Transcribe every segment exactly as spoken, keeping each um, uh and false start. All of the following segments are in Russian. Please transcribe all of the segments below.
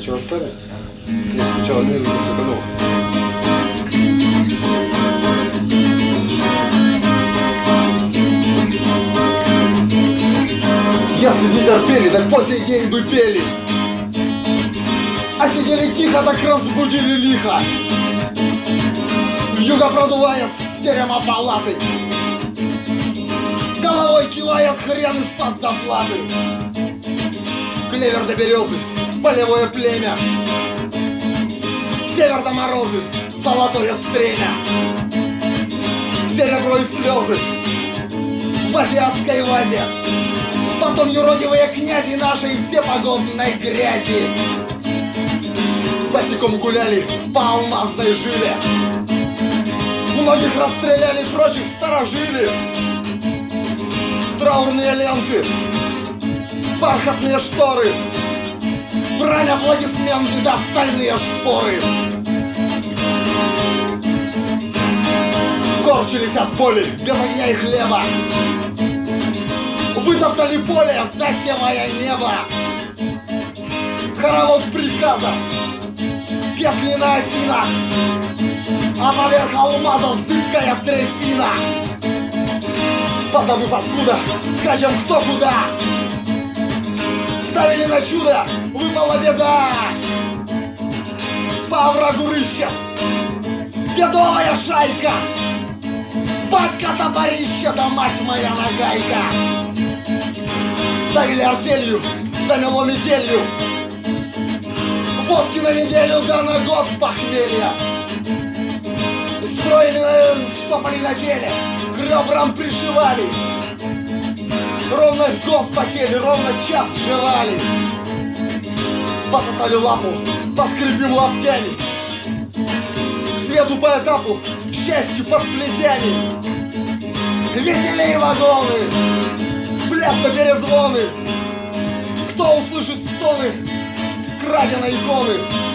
Все оставим? Нет, сначала не нужно стаканов. Если бы не терпели, так по сей день бы пели. А сидели тихо, так разбудили лихо. Вьюга продувает терема палаты. Головой кивает хрен из-под заплаты. Клевер до березы, полевое племя. Север до морозы, золотое стремя. Серебро и слезы в азиатской вазе. Потом юродивые князи нашей всепогодной грязи. Босиком гуляли по алмазной жиле. Многих расстреляли, прочих сторожили. Траурные ленты, бархатные шторы, брань, аплодисменты да стальные шпоры. Корчились от боли, без огня и хлеба. Вытоптали поле, засевая небо. Хоровод приказов, петли на осинах, а поверх алмазов зыбкая трясина. Позабыв откуда, скачем кто куда. Ставили на чудо, выпала беда. По оврагу рыщет бедовая шайка. Батька топорище, да мать моя нагайка. Ставили артелью, замело метелью. Водки на неделю, да на год похмелья. Строили, штопали на теле, к ребрам пришивали. Ровно год потели, ровно час жевали. Пососали лапу, поскрипим лаптями. К свету по этапу, к счастью под плетями. Веселее вагоны, бляска перезвоны. Кто услышит стоны краденой иконы?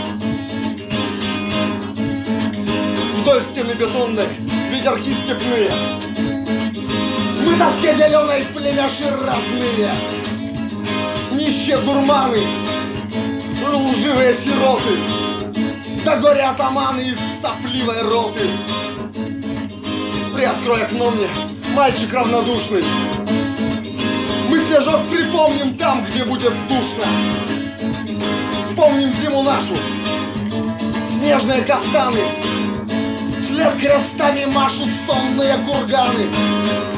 Вдоль стены бетонной ветерки степные. Мы тоске зеленой племяши родные. Нищие дурманы, лживые сироты, да горе атаманы из сопливой роты. Приоткрой окно мне, мальчик равнодушный. Мы снежок припомним там, где будет душно. Вспомним зиму нашу, снежные кафтаны. Вслед крестами машут сонные курганы.